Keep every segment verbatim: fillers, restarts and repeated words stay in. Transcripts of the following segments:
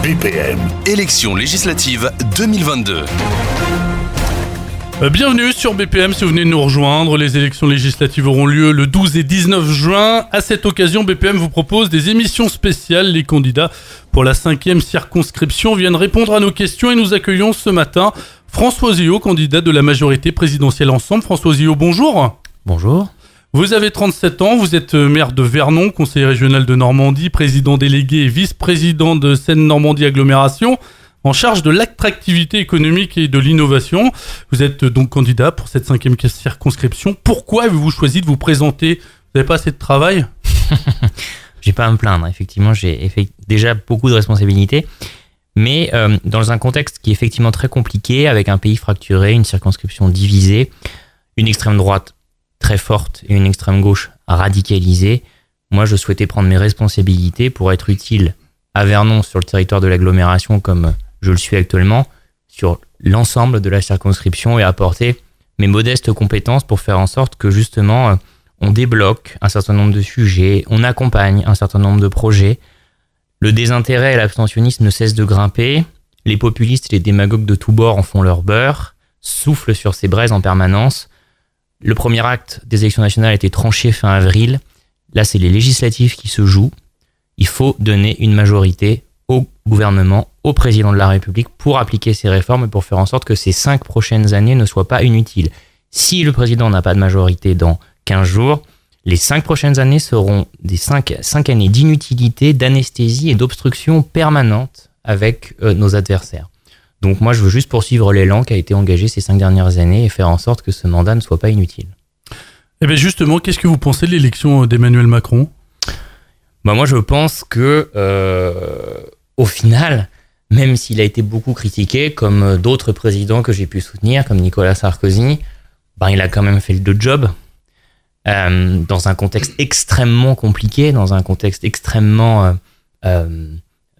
B P M. Élections législatives deux mille vingt-deux. Bienvenue sur B P M si vous venez de nous rejoindre. Les élections législatives auront lieu le douze et dix-neuf juin. À cette occasion, B P M vous propose des émissions spéciales. Les candidats pour la cinquième circonscription viennent répondre à nos questions et nous accueillons ce matin François Ossillot, candidat de la majorité présidentielle Ensemble. François Ossillot, bonjour. Bonjour. Vous avez trente-sept ans, vous êtes maire de Vernon, conseiller régional de Normandie, président délégué et vice-président de Seine-Normandie Agglomération, en charge de l'attractivité économique et de l'innovation. Vous êtes donc candidat pour cette cinquième circonscription. Pourquoi avez-vous choisi de vous présenter ? Vous n'avez pas assez de travail ? J'ai pas à me plaindre. Effectivement, j'ai effect- déjà beaucoup de responsabilités. Mais euh, dans un contexte qui est effectivement très compliqué, avec un pays fracturé, une circonscription divisée, une extrême droite très forte et une extrême gauche radicalisée, moi je souhaitais prendre mes responsabilités pour être utile à Vernon sur le territoire de l'agglomération comme je le suis actuellement, sur l'ensemble de la circonscription et apporter mes modestes compétences pour faire en sorte que justement on débloque un certain nombre de sujets, on accompagne un certain nombre de projets. Le désintérêt et l'abstentionnisme ne cessent de grimper, les populistes et les démagogues de tous bords en font leur beurre, soufflent sur ces braises en permanence. Le premier acte des élections nationales a été tranché fin avril. Là, c'est les législatives qui se jouent. Il faut donner une majorité au gouvernement, au président de la République pour appliquer ces réformes et pour faire en sorte que ces cinq prochaines années ne soient pas inutiles. Si le président n'a pas de majorité dans quinze jours, les cinq prochaines années seront des cinq, cinq années d'inutilité, d'anesthésie et d'obstruction permanente avec euh, nos adversaires. Donc moi, je veux juste poursuivre l'élan qui a été engagé ces cinq dernières années et faire en sorte que ce mandat ne soit pas inutile. Eh bien justement, qu'est-ce que vous pensez de l'élection d'Emmanuel Macron ? Bah moi, je pense que, euh, au final, même s'il a été beaucoup critiqué, comme d'autres présidents que j'ai pu soutenir, comme Nicolas Sarkozy, bah, il a quand même fait le job. Euh, dans un contexte extrêmement compliqué, dans un contexte extrêmement euh, euh,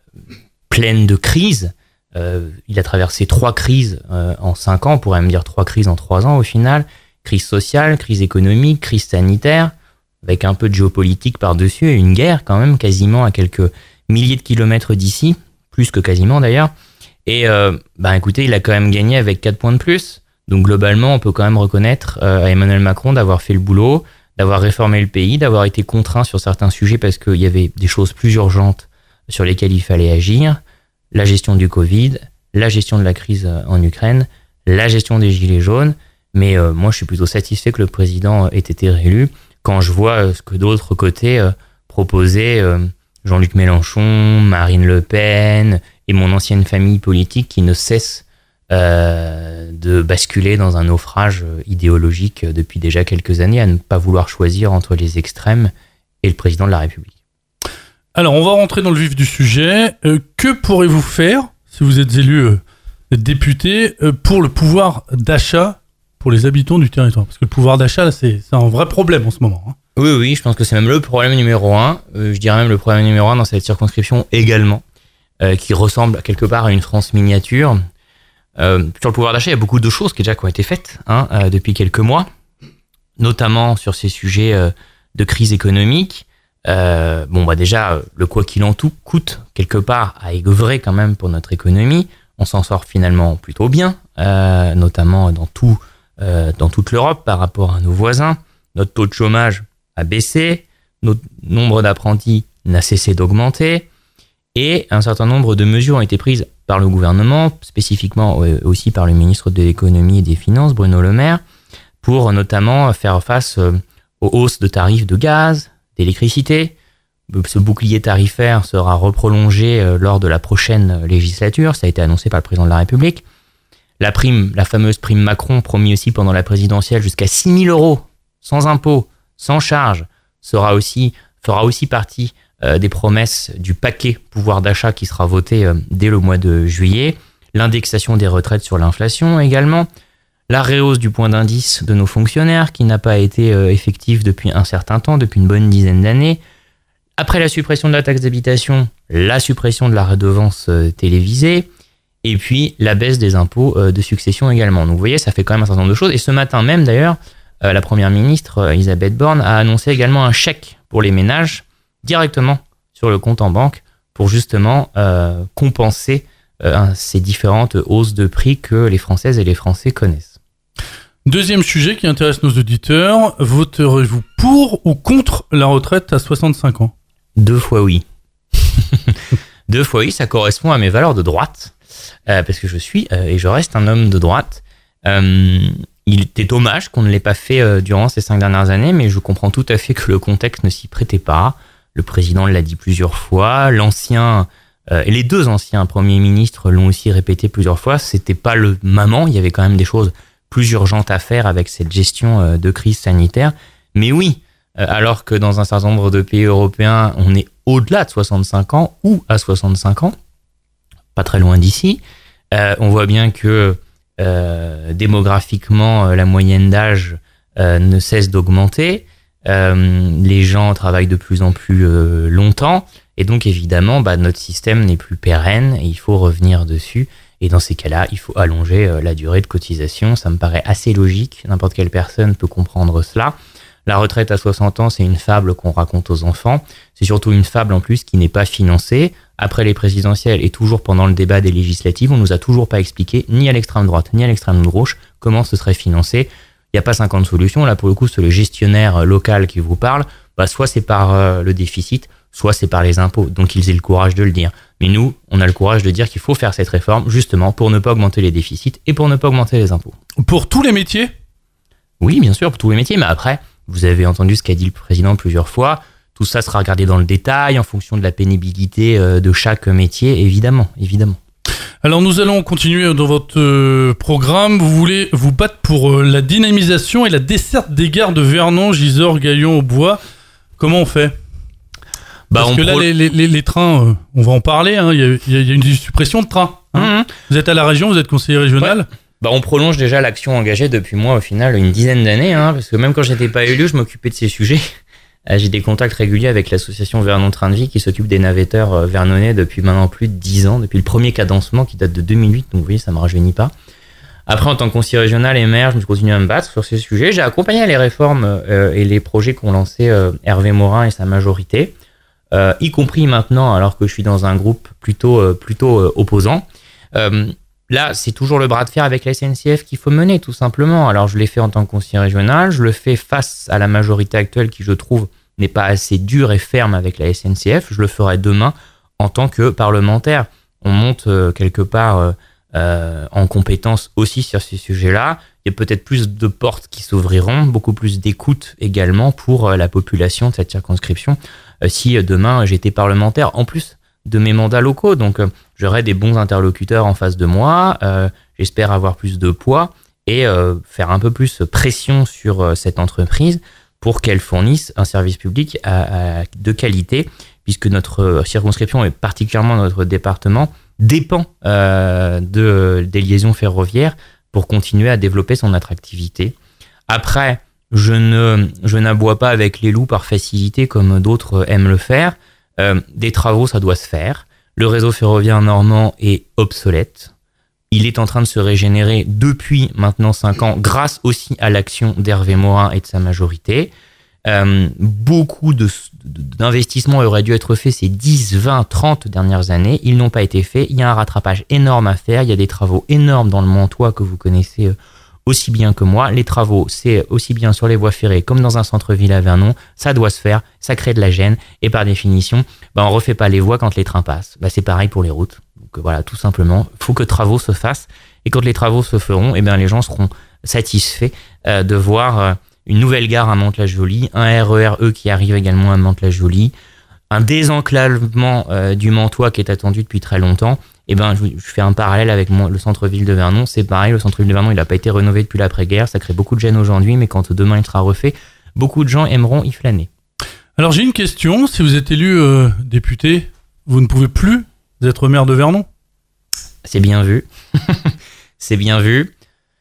plein de crises. Euh, il a traversé trois crises euh, en cinq ans, on pourrait même dire trois crises en trois ans au final. Crise sociale, crise économique, crise sanitaire, avec un peu de géopolitique par-dessus et une guerre quand même quasiment à quelques milliers de kilomètres d'ici, plus que quasiment d'ailleurs. Et euh, bah écoutez, il a quand même gagné avec quatre points de plus. Donc globalement, on peut quand même reconnaître euh, à Emmanuel Macron d'avoir fait le boulot, d'avoir réformé le pays, d'avoir été contraint sur certains sujets parce qu'il y avait des choses plus urgentes sur lesquelles il fallait agir. La gestion du Covid, la gestion de la crise en Ukraine, la gestion des gilets jaunes. Mais euh, moi, je suis plutôt satisfait que le président ait été réélu quand je vois euh, ce que d'autres côtés euh, proposaient euh, Jean-Luc Mélenchon, Marine Le Pen et mon ancienne famille politique qui ne cesse euh, de basculer dans un naufrage idéologique depuis déjà quelques années à ne pas vouloir choisir entre les extrêmes et le président de la République. Alors, on va rentrer dans le vif du sujet. Euh, que pourrez-vous faire, si vous êtes élu euh, député, euh, pour le pouvoir d'achat pour les habitants du territoire ? Parce que le pouvoir d'achat, là, c'est, c'est un vrai problème en ce moment. Hein. Oui, oui, je pense que c'est même le problème numéro un. Euh, je dirais même le problème numéro un dans cette circonscription également, euh, qui ressemble quelque part à une France miniature. Euh, sur le pouvoir d'achat, il y a beaucoup de choses qui déjà qui ont été faites hein, euh, depuis quelques mois, notamment sur ces sujets euh, de crise économique. Euh, bon bah déjà le quoi qu'il en tout coûte quelque part à œuvrer quand même pour notre économie. On s'en sort finalement plutôt bien, euh, notamment dans tout euh, dans toute l'Europe par rapport à nos voisins. Notre taux de chômage a baissé, notre nombre d'apprentis n'a cessé d'augmenter et un certain nombre de mesures ont été prises par le gouvernement, spécifiquement aussi par le ministre de l'économie et des finances Bruno Le Maire, pour notamment faire face aux hausses de tarifs de gaz, d'électricité. Ce bouclier tarifaire sera reprolongé lors de la prochaine législature. Ça a été annoncé par le président de la République. La prime, la fameuse prime Macron, promis aussi pendant la présidentielle, jusqu'à six mille euros, sans impôt, sans charge, sera aussi, fera aussi partie euh, des promesses du paquet pouvoir d'achat qui sera voté euh, dès le mois de juillet. L'indexation des retraites sur l'inflation également. La rehausse du point d'indice de nos fonctionnaires qui n'a pas été euh, effective depuis un certain temps, depuis une bonne dizaine d'années. Après la suppression de la taxe d'habitation, la suppression de la redevance euh, télévisée et puis la baisse des impôts euh, de succession également. Donc vous voyez, ça fait quand même un certain nombre de choses. Et ce matin même d'ailleurs, euh, la première ministre euh, Elisabeth Borne a annoncé également un chèque pour les ménages directement sur le compte en banque pour justement euh, compenser euh, ces différentes hausses de prix que les Françaises et les Français connaissent. Deuxième sujet qui intéresse nos auditeurs, voterez-vous pour ou contre la retraite à soixante-cinq ans ? Deux fois oui. Deux fois oui, ça correspond à mes valeurs de droite, euh, parce que je suis euh, et je reste un homme de droite. Euh, il était dommage qu'on ne l'ait pas fait euh, durant ces cinq dernières années, mais je comprends tout à fait que le contexte ne s'y prêtait pas. Le président l'a dit plusieurs fois, l'ancien euh, et les deux anciens premiers ministres l'ont aussi répété plusieurs fois. C'était pas le moment, il y avait quand même des choses plus urgentes à faire avec cette gestion euh, de crise sanitaire. Mais oui, euh, alors que dans un certain nombre de pays européens, on est au-delà de soixante-cinq ans ou à soixante-cinq ans, pas très loin d'ici, euh, on voit bien que euh, démographiquement, euh, la moyenne d'âge euh, ne cesse d'augmenter. Euh, les gens travaillent de plus en plus euh, longtemps et donc évidemment bah, notre système n'est plus pérenne et il faut revenir dessus et dans ces cas-là il faut allonger euh, la durée de cotisation. Ça me paraît assez logique, n'importe quelle personne peut comprendre cela. La retraite à soixante ans, c'est une fable qu'on raconte aux enfants. C'est surtout une fable en plus qui n'est pas financée. Après les présidentielles et toujours pendant le débat des législatives, on nous a toujours pas expliqué, ni à l'extrême droite, ni à l'extrême gauche, comment ce serait financé. Il n'y a pas cinquante solutions. Là, pour le coup, c'est le gestionnaire local qui vous parle. Bah, soit c'est par euh, le déficit, soit c'est par les impôts. Donc, qu'ils aient le courage de le dire. Mais nous, on a le courage de dire qu'il faut faire cette réforme, justement, pour ne pas augmenter les déficits et pour ne pas augmenter les impôts. Pour tous les métiers ? Oui, bien sûr, pour tous les métiers. Mais après, vous avez entendu ce qu'a dit le président plusieurs fois. Tout ça sera regardé dans le détail, en fonction de la pénibilité de chaque métier, évidemment, évidemment. Alors nous allons continuer dans votre euh, programme. Vous voulez vous battre pour euh, la dynamisation et la desserte des gares de Vernon, Gisors, Gaillon, Aubois. Comment on fait ? bah, Parce on que là, pro... les, les, les trains, euh, on va en parler, hein, il y a, il y a une suppression de trains. Hein. Mmh. Vous êtes à la région, vous êtes conseiller régional. Ouais. Bah, on prolonge déjà l'action engagée depuis moi, au final, une dizaine d'années, hein, parce que même quand j'étais pas élu, je m'occupais de ces sujets. J'ai des contacts réguliers avec l'association Vernon Train de Vie qui s'occupe des navetteurs vernonnais depuis maintenant plus de dix ans, depuis le premier cadencement qui date de deux mille huit, donc vous voyez, ça ne me rajeunit pas. Après, en tant que conseiller régional et maire, je me suis continué à me battre sur ces sujets. J'ai accompagné les réformes euh, et les projets qu'ont lancés euh, Hervé Morin et sa majorité, euh, y compris maintenant, alors que je suis dans un groupe plutôt, euh, plutôt euh, opposant. Euh, Là, c'est toujours le bras de fer avec la S N C F qu'il faut mener, tout simplement. Alors, je l'ai fait en tant que conseiller régional, je le fais face à la majorité actuelle qui, je trouve, n'est pas assez dure et ferme avec la S N C F. Je le ferai demain en tant que parlementaire. On monte euh, quelque part euh, euh, en compétence aussi sur ces sujets-là. Il y a peut-être plus de portes qui s'ouvriront, beaucoup plus d'écoute également pour euh, la population de cette circonscription. Euh, si euh, demain, j'étais parlementaire, en plus de mes mandats locaux, donc euh, j'aurai des bons interlocuteurs en face de moi, euh, j'espère avoir plus de poids et euh, faire un peu plus pression sur euh, cette entreprise pour qu'elle fournisse un service public à, à, de qualité, puisque notre circonscription et particulièrement notre département dépend euh, de, des liaisons ferroviaires pour continuer à développer son attractivité. Après, je ne, je n'aboie pas avec les loups par facilité comme d'autres aiment le faire. Euh, des travaux, ça doit se faire. Le réseau ferroviaire normand est obsolète. Il est en train de se régénérer depuis maintenant cinq ans, grâce aussi à l'action d'Hervé Morin et de sa majorité. Euh, beaucoup de, d'investissements auraient dû être faits ces dix, vingt, trente dernières années. Ils n'ont pas été faits. Il y a un rattrapage énorme à faire. Il y a des travaux énormes dans le Mantois que vous connaissez aussi bien que moi. Les travaux, c'est aussi bien sur les voies ferrées comme dans un centre-ville à Vernon. Ça doit se faire, ça crée de la gêne. Et par définition, bah, on ne refait pas les voies quand les trains passent. Bah, c'est pareil pour les routes. Donc voilà, tout simplement, il faut que travaux se fassent. Et quand les travaux se feront, eh bien, les gens seront satisfaits euh, de voir euh, une nouvelle gare à Mantes-la-Jolie, un R E R E qui arrive également à Mantes-la-Jolie, un désenclavement euh, du Mantois qui est attendu depuis très longtemps. Eh ben, je, je fais un parallèle avec mon, le centre-ville de Vernon. C'est pareil, le centre-ville de Vernon, il n'a pas été rénové depuis l'après-guerre. Ça crée beaucoup de gêne aujourd'hui, mais quand demain il sera refait, beaucoup de gens aimeront y flâner. Alors j'ai une question. Si vous êtes élu euh, député, vous ne pouvez plus être maire de Vernon ? C'est bien vu. C'est bien vu.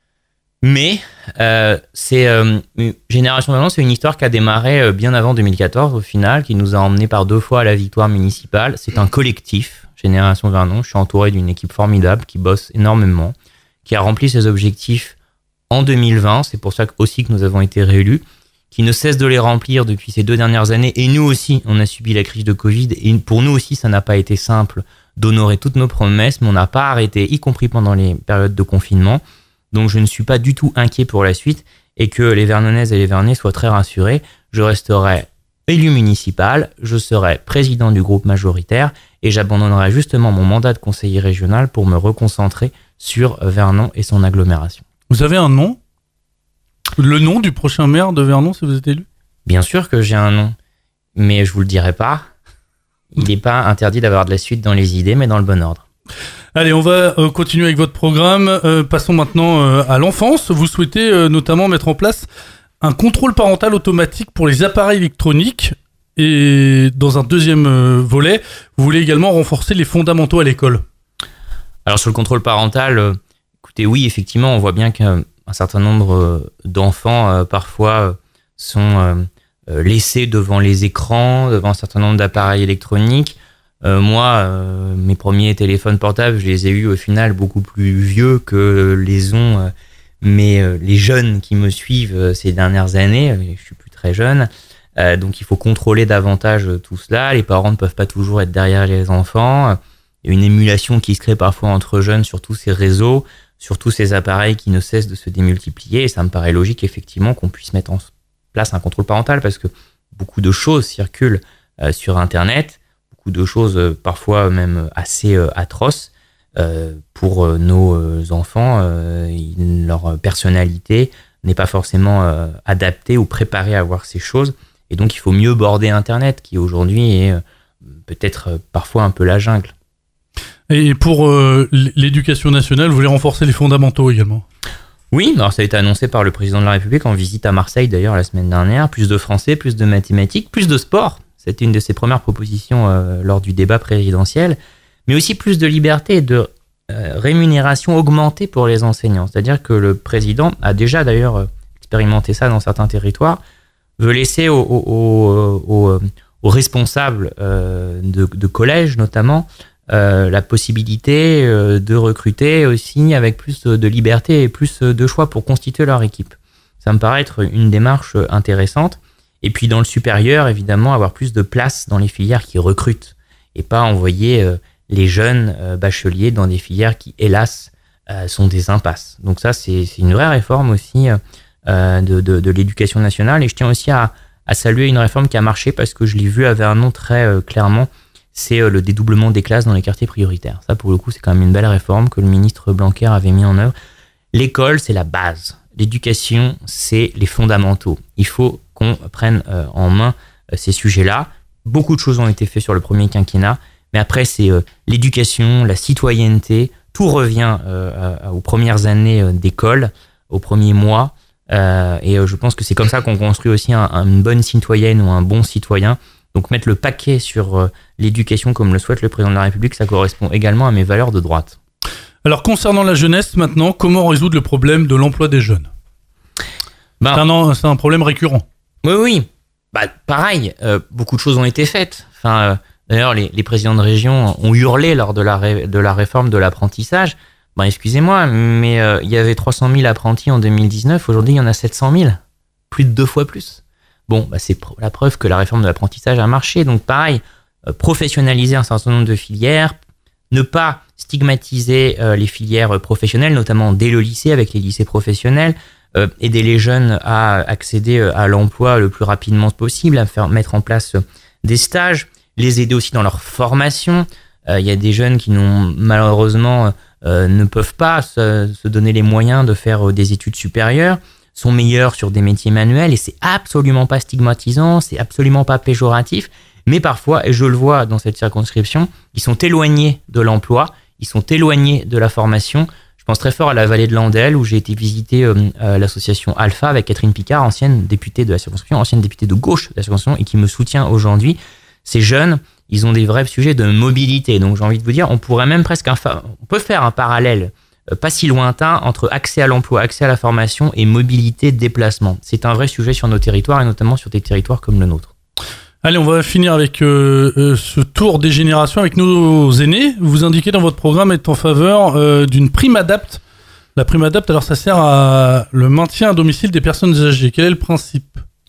Mais euh, c'est euh, Génération Vernon, c'est une histoire qui a démarré euh, bien avant deux mille quatorze au final, qui nous a emmenés par deux fois à la victoire municipale. C'est un collectif, Génération Vernon. Je suis entouré d'une équipe formidable qui bosse énormément, qui a rempli ses objectifs en deux mille vingt. C'est pour ça aussi que nous avons été réélus, qui ne cesse de les remplir depuis ces deux dernières années. Et nous aussi, on a subi la crise de Covid. Et pour nous aussi, ça n'a pas été simple d'honorer toutes nos promesses, mais on n'a pas arrêté, y compris pendant les périodes de confinement. Donc je ne suis pas du tout inquiet pour la suite et que les Vernonaises et les Vernais soient très rassurés. Je resterai élu municipal, je serai président du groupe majoritaire et j'abandonnerai justement mon mandat de conseiller régional pour me reconcentrer sur Vernon et son agglomération. Vous avez un nom ? Le nom du prochain maire de Vernon si vous êtes élu ? Bien sûr que j'ai un nom, mais je vous le dirai pas. Il n'est pas interdit d'avoir de la suite dans les idées, mais dans le bon ordre. Allez, on va euh, continuer avec votre programme. Euh, passons maintenant euh, à l'enfance. Vous souhaitez euh, notamment mettre en place un contrôle parental automatique pour les appareils électroniques. Et dans un deuxième euh, volet, vous voulez également renforcer les fondamentaux à l'école. Alors sur le contrôle parental, euh, écoutez, oui, effectivement, on voit bien qu'un certain nombre euh, d'enfants, euh, parfois, euh, sont euh, euh, laissés devant les écrans, devant un certain nombre d'appareils électroniques. Euh, moi, euh, mes premiers téléphones portables, je les ai eus au final beaucoup plus vieux que les ont euh, mais, euh, les jeunes qui me suivent euh, ces dernières années. Je suis plus très jeune, euh, donc il faut contrôler davantage euh, tout cela. Les parents ne peuvent pas toujours être derrière les enfants. Il y a une émulation qui se crée parfois entre jeunes sur tous ces réseaux, sur tous ces appareils qui ne cessent de se démultiplier. Et ça me paraît logique, effectivement, qu'on puisse mettre en place un contrôle parental parce que beaucoup de choses circulent euh, sur Internet, beaucoup de choses euh, parfois même assez euh, atroces euh, pour euh, nos euh, enfants. Euh, leur personnalité n'est pas forcément euh, adaptée ou préparée à voir ces choses. Et donc, il faut mieux border Internet qui aujourd'hui est euh, peut-être euh, parfois un peu la jungle. Et pour euh, l'éducation nationale, vous voulez renforcer les fondamentaux également ? Oui, alors ça a été annoncé par le président de la République en visite à Marseille d'ailleurs la semaine dernière. Plus de français, plus de mathématiques, plus de sport. C'était une de ses premières propositions euh, lors du débat présidentiel. Mais aussi plus de liberté et de euh, rémunération augmentée pour les enseignants. C'est-à-dire que le président a déjà d'ailleurs euh, expérimenté ça dans certains territoires, veut laisser aux, aux, aux, aux, aux responsables euh, de, de collèges notamment Euh, la possibilité euh, de recruter aussi avec plus de liberté et plus de choix pour constituer leur équipe. Ça me paraît être une démarche intéressante. Et puis dans le supérieur, évidemment, avoir plus de place dans les filières qui recrutent et pas envoyer euh, les jeunes euh, bacheliers dans des filières qui, hélas, euh, sont des impasses. Donc ça, c'est, c'est une vraie réforme aussi euh, de, de, de l'éducation nationale. Et je tiens aussi à, à saluer une réforme qui a marché parce que je l'ai vue à Vernon très euh, clairement. C'est le dédoublement des classes dans les quartiers prioritaires. Ça, pour le coup, c'est quand même une belle réforme que le ministre Blanquer avait mis en œuvre. L'école, c'est la base. L'éducation, c'est les fondamentaux. Il faut qu'on prenne en main ces sujets-là. Beaucoup de choses ont été faites sur le premier quinquennat, mais après, c'est l'éducation, la citoyenneté. Tout revient aux premières années d'école, aux premiers mois. Et je pense que c'est comme ça qu'on construit aussi une bonne citoyenne ou un bon citoyen. Donc mettre le paquet sur euh, l'éducation comme le souhaite le président de la République, ça correspond également à mes valeurs de droite. Alors concernant la jeunesse maintenant, comment résoudre le problème de l'emploi des jeunes ? ben, c'est, un, c'est un problème récurrent. Oui, oui. Bah, pareil, euh, beaucoup de choses ont été faites. Enfin, euh, d'ailleurs, les, les présidents de région ont hurlé lors de la, ré, de la réforme de l'apprentissage. Ben, excusez-moi, mais euh, il y avait trois cent mille apprentis en deux mille dix-neuf. Aujourd'hui, il y en a sept cent mille. Plus de deux fois plus. Bon, bah c'est la preuve que la réforme de l'apprentissage a marché. Donc pareil, euh, professionnaliser un certain nombre de filières, ne pas stigmatiser euh, les filières professionnelles, notamment dès le lycée avec les lycées professionnels, euh, aider les jeunes à accéder à l'emploi le plus rapidement possible, à faire mettre en place des stages, les aider aussi dans leur formation. Il euh, y a des jeunes qui n'ont malheureusement euh, ne peuvent pas se, se donner les moyens de faire des études supérieures, sont meilleurs sur des métiers manuels et c'est absolument pas stigmatisant, c'est absolument pas péjoratif, mais parfois, et je le vois dans cette circonscription, ils sont éloignés de l'emploi, ils sont éloignés de la formation. Je pense très fort à la vallée de l'Andelle où j'ai été visiter euh, euh, l'association Alpha avec Catherine Picard, ancienne députée de la circonscription, ancienne députée de gauche de la circonscription et qui me soutient aujourd'hui. Ces jeunes, ils ont des vrais sujets de mobilité, donc j'ai envie de vous dire, on pourrait même presque, un fa- on peut faire un parallèle pas si lointain entre accès à l'emploi, accès à la formation et mobilité de déplacement. C'est un vrai sujet sur nos territoires et notamment sur des territoires comme le nôtre. Allez, on va finir avec euh, euh, ce tour des générations avec nos aînés. Vous indiquez dans votre programme être en faveur euh, d'une prime adapte. La prime adapte, alors ça sert à le maintien à domicile des personnes âgées. Quel est le principe ?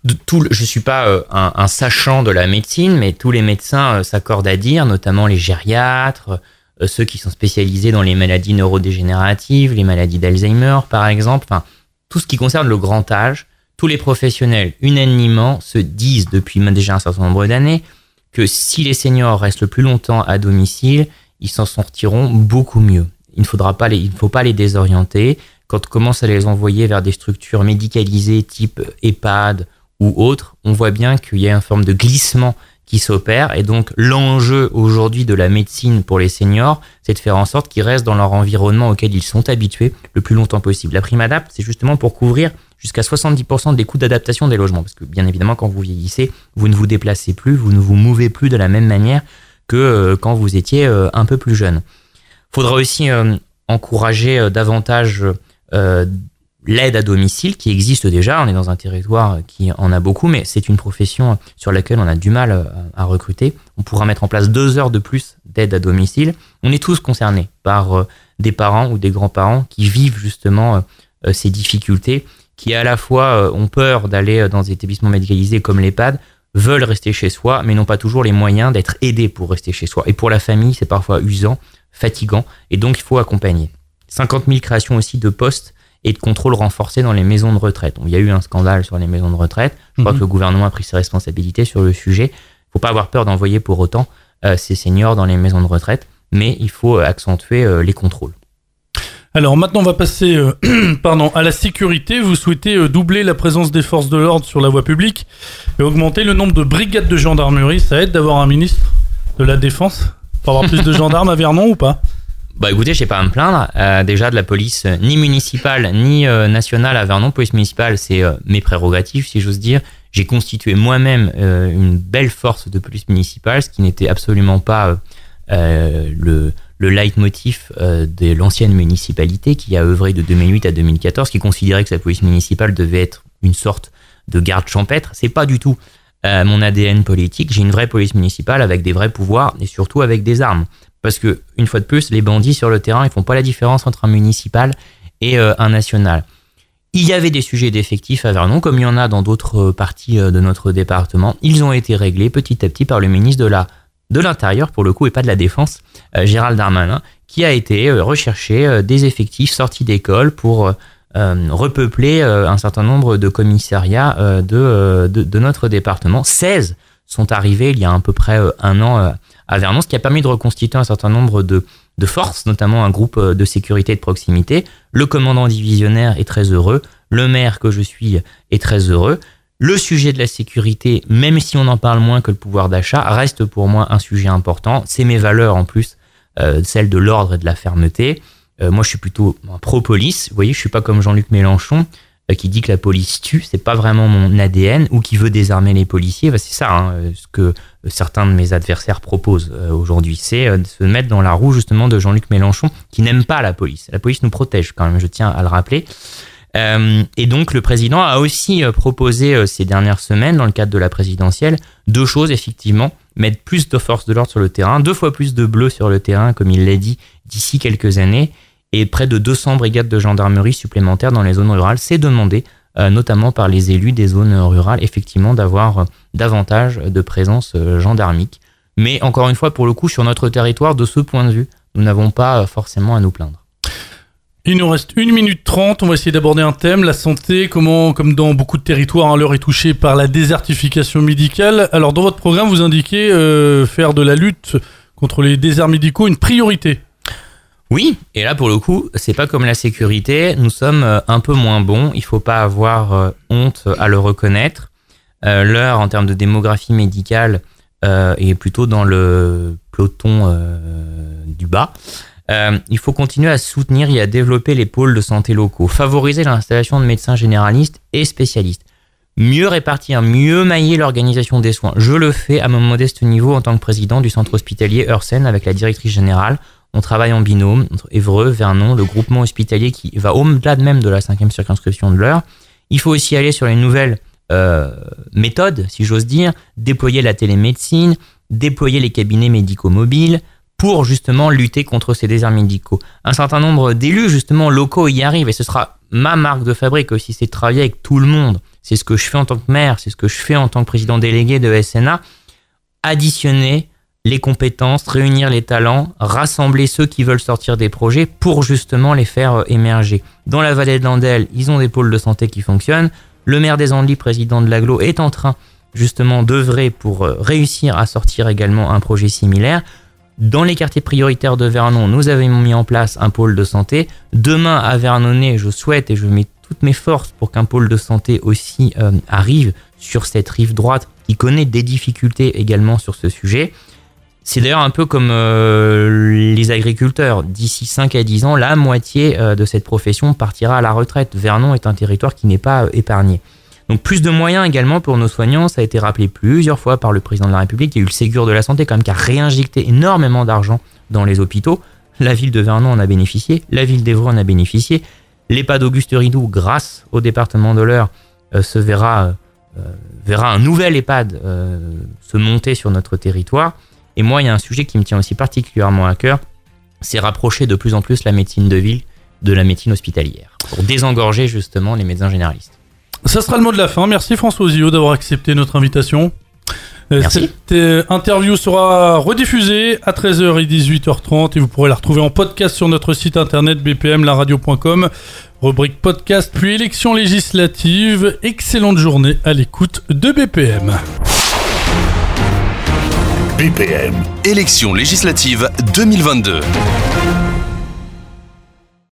de tout, le, je suis pas euh, un, un sachant de la médecine, mais tous les médecins euh, s'accordent à dire, notamment les gériatres, euh, ceux qui sont spécialisés dans les maladies neurodégénératives, les maladies d'Alzheimer par exemple, enfin tout ce qui concerne le grand âge, tous les professionnels unanimement se disent depuis déjà un certain nombre d'années que si les seniors restent le plus longtemps à domicile, ils s'en sortiront beaucoup mieux. Il ne faudra pas les, il ne faut pas les désorienter. Quand on commence à les envoyer vers des structures médicalisées type EHPAD ou autres, on voit bien qu'il y a une forme de glissement qui s'opère. Et donc, l'enjeu aujourd'hui de la médecine pour les seniors, c'est de faire en sorte qu'ils restent dans leur environnement auquel ils sont habitués le plus longtemps possible. La prime adapt, c'est justement pour couvrir jusqu'à soixante-dix pour cent des coûts d'adaptation des logements. Parce que, bien évidemment, quand vous vieillissez, vous ne vous déplacez plus, vous ne vous mouvez plus de la même manière que euh, quand vous étiez euh, un peu plus jeune. Il faudra aussi euh, encourager euh, davantage euh, l'aide à domicile qui existe déjà. On est dans un territoire qui en a beaucoup, mais c'est une profession sur laquelle on a du mal à, à recruter. On pourra mettre en place deux heures de plus d'aide à domicile. On est tous concernés par euh, des parents ou des grands-parents qui vivent justement euh, ces difficultés, qui à la fois euh, ont peur d'aller dans des établissements médicalisés comme l'EHPAD, veulent rester chez soi, mais n'ont pas toujours les moyens d'être aidés pour rester chez soi. Et pour la famille, c'est parfois usant, fatigant, et donc il faut accompagner. cinquante mille créations aussi de postes et de contrôles renforcés dans les maisons de retraite. Il y a eu un scandale sur les maisons de retraite. Je crois mmh. que le gouvernement a pris ses responsabilités sur le sujet. Il ne faut pas avoir peur d'envoyer pour autant euh, ces seniors dans les maisons de retraite, mais il faut accentuer euh, les contrôles. Alors maintenant, on va passer euh, pardon, à la sécurité. Vous souhaitez euh, doubler la présence des forces de l'ordre sur la voie publique et augmenter le nombre de brigades de gendarmerie. Ça aide d'avoir un ministre de la Défense pour avoir plus de gendarmes à Vernon ou pas ? Bah écoutez, je sais pas à me plaindre. Euh, déjà de la police euh, ni municipale ni euh, nationale à Vernon. Police municipale, c'est euh, mes prérogatives, si j'ose dire. J'ai constitué moi-même euh, une belle force de police municipale, ce qui n'était absolument pas euh, euh, le le leitmotiv euh, de l'ancienne municipalité qui a œuvré de deux mille huit à deux mille quatorze, qui considérait que sa police municipale devait être une sorte de garde champêtre. C'est pas du tout euh, mon A D N politique. J'ai une vraie police municipale avec des vrais pouvoirs et surtout avec des armes. Parce que, une fois de plus, les bandits sur le terrain, ils font pas la différence entre un municipal et euh, un national. Il y avait des sujets d'effectifs à Vernon, comme il y en a dans d'autres parties de notre département. Ils ont été réglés petit à petit par le ministre de la de l'Intérieur, pour le coup, et pas de la Défense, euh, Gérald Darmanin, qui a été euh, rechercher euh, des effectifs sortis d'école pour euh, repeupler euh, un certain nombre de commissariats euh, de, euh, de, de notre département. seize sont arrivés il y a à peu près euh, un an euh, à Vernon, ce qui a permis de reconstituer un certain nombre de, de forces, notamment un groupe de sécurité de proximité. Le commandant divisionnaire est très heureux, le maire que je suis est très heureux. Le sujet de la sécurité, même si on en parle moins que le pouvoir d'achat, reste pour moi un sujet important. C'est mes valeurs en plus, euh, celles de l'ordre et de la fermeté. Euh, moi, je suis plutôt pro-police. Vous voyez, je suis pas comme Jean-Luc Mélenchon euh, qui dit que la police tue. C'est pas vraiment mon A D N, ou qui veut désarmer les policiers. Bah, c'est ça, hein, ce que certains de mes adversaires proposent euh, aujourd'hui. C'est euh, de se mettre dans la roue justement de Jean-Luc Mélenchon, qui n'aime pas la police. La police nous protège quand même, je tiens à le rappeler. Euh, et donc le président a aussi euh, proposé euh, ces dernières semaines, dans le cadre de la présidentielle, deux choses effectivement: mettre plus de forces de l'ordre sur le terrain, deux fois plus de bleus sur le terrain, comme il l'a dit, d'ici quelques années, et près de deux cents brigades de gendarmerie supplémentaires dans les zones rurales. C'est demandé, euh, notamment par les élus des zones rurales, effectivement, d'avoir euh, davantage de présence euh, gendarmique. Mais encore une fois, pour le coup, sur notre territoire, de ce point de vue, nous n'avons pas euh, forcément à nous plaindre. Il nous reste une minute trente, on va essayer d'aborder un thème, la santé. Comment, comme dans beaucoup de territoires, hein, l'heure est touchée par la désertification médicale. Alors dans votre programme, vous indiquez euh, faire de la lutte contre les déserts médicaux une priorité. Oui, et là pour le coup, c'est pas comme la sécurité, nous sommes euh, un peu moins bons, il faut pas avoir euh, honte à le reconnaître. Euh, l'heure en termes de démographie médicale euh, est plutôt dans le peloton euh, du bas. Euh, il faut continuer à soutenir et à développer les pôles de santé locaux, favoriser l'installation de médecins généralistes et spécialistes, mieux répartir, mieux mailler l'organisation des soins. Je le fais à mon modeste niveau en tant que président du centre hospitalier Heursen avec la directrice générale. On travaille en binôme entre Évreux, Vernon, le groupement hospitalier qui va au-delà de même de la cinquième circonscription de l'Eure. Il faut aussi aller sur les nouvelles euh, méthodes, si j'ose dire, déployer la télémédecine, déployer les cabinets médicaux mobiles, pour justement lutter contre ces déserts médicaux. Un certain nombre d'élus justement locaux y arrivent, et ce sera ma marque de fabrique aussi, c'est de travailler avec tout le monde c'est ce que je fais en tant que maire, c'est ce que je fais en tant que président délégué de S N A, additionner les compétences, réunir les talents, rassembler ceux qui veulent sortir des projets pour justement les faire émerger. Dans la vallée de l'Andelle, ils ont des pôles de santé qui fonctionnent. Le maire des Andelys, président de l'agglo, est en train justement d'œuvrer pour réussir à sortir également un projet similaire. Dans les quartiers prioritaires de Vernon, nous avons mis en place un pôle de santé. Demain, à Vernonnet, je souhaite et je mets toutes mes forces pour qu'un pôle de santé aussi euh, arrive sur cette rive droite qui connaît des difficultés également sur ce sujet. C'est d'ailleurs un peu comme euh, les agriculteurs. D'ici cinq à dix ans, la moitié euh, de cette profession partira à la retraite. Vernon est un territoire qui n'est pas euh, épargné. Donc plus de moyens également pour nos soignants. Ça a été rappelé plusieurs fois par le président de la République. Il y a eu le Ségur de la santé quand même qui a réinjecté énormément d'argent dans les hôpitaux. La ville de Vernon en a bénéficié. La ville d'Évreux en a bénéficié. L'EHPAD Auguste Ridoux, grâce au département de l'Eure, euh, se verra, euh, verra un nouvel EHPAD euh, se monter sur notre territoire. Et moi, il y a un sujet qui me tient aussi particulièrement à cœur, c'est rapprocher de plus en plus la médecine de ville de la médecine hospitalière, pour désengorger justement les médecins généralistes. Ça sera le mot de la fin. Merci François Ozillot d'avoir accepté notre invitation. Merci. Cette euh, interview sera rediffusée à treize heures et dix-huit heures trente et vous pourrez la retrouver en podcast sur notre site internet b p m la radio point com, rubrique podcast puis élections législatives. Excellente journée à l'écoute de B P M. B P M, élections législatives deux mille vingt-deux.